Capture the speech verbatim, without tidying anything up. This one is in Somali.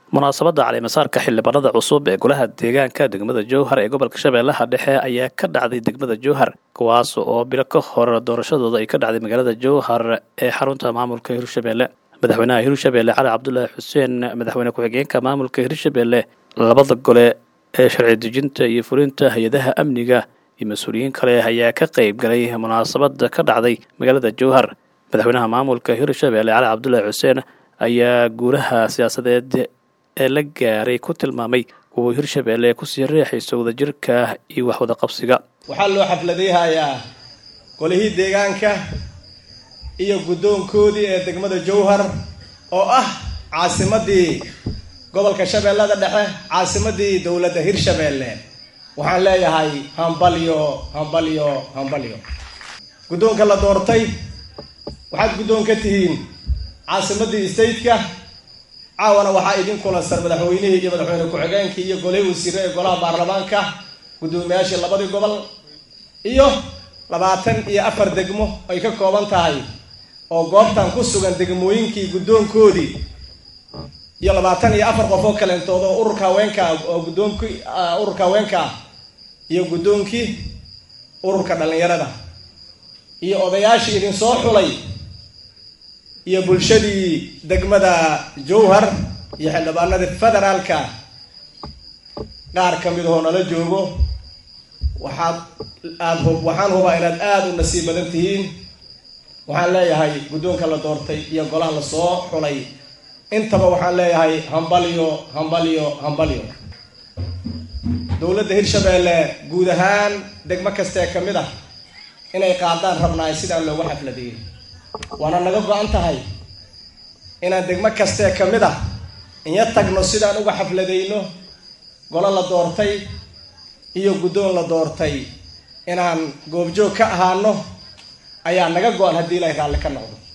munaasabadda caleemasaarka xildhibaanada cusub ee golaha deegaanka degmada Jowhar ee gobolka Shabeellaha Dhexe ayaa ka dhacday degmada Jowhar kuwaas oo bilo ka hor doorashadooda ay ka dhacday magaalada Jowhar ee xarunta maamulka Hirshabeelle. madaxweynaha Hirshabeelle Cali Cabdullaahi Xuseen, madaxweyne ku-xigeenka maamulka Hirshabeelle, labada gole ee sharci dejinta iyo fulinta hay'adaha amniga iyo mas'uuliyiin kale ayaa ka qayb galay munaasabadda ka dhacday magaalada Jowhar. madaxweynaha maamulka Hirshabeelle Cali Cabdullaahi Xuseen ayaa guulaha siyaasadeed ee la gaaray ku tilmaamay kuwa Hirshabeelle ku sii riixayso wadajirka iyo wax wada qabsiga. waxaa loo xafladeeyayaa golihii deegaanka iyo guddoonkoodii ee degmada Jowhar oo ah caasimadii gobolka Shabeellada Dhexe, caasimadii dawladda Hirshabeelle. waxaan leeyahay hambalyo hambalyo hambalyo. guddoonka la doortay waxaad guddoon ka tihiin caasimadii stateka. caawana waxaa idin kulansan madaxweynihii iyo madaxweyne ku-xigeenkii iyo golihii wasiirre ee golaha baarlamaanka, guddoomiyaashii labadii gobol iyo labaatan iyo afar degmo ay ka kooban tahay oo goobtan ku sugan degmooyinkii guddoonkoodii iyo labaatan iyo afar qof oo kaleentood oo ururka haweenka oo guddoonkii ururka haweenka iyo guddoonkii ururka dhalinyarada iyo odayaashii idin soo xulay iyo bulshadii degmada Jowhar iyo xildhibaanada federaalka qaar ka mid ah nala joogo. waxaad aad waxaan hubaa inaad aad u nasiib badan tihiin. waxaan leeyahay guddoonka la doortay iyo golaha la soo xulay intaba waxaan leeyahay hambalyo hambalyo hambalyo. dawladda Hirshabeelle guud ahaan degmo kasta ee ka mid ah inay qaadaan rabnaa sidaan loogu xafladeeyay. waana naga go'an tahay inaan degmo kasta ka mid ah in tagno sidaan uga xafladeyno golo la doortay iyo guddoon la doortay inaan goobjoog ka ahaano ayaa naga go'an haddii Ilaahay raalli ka noqdo.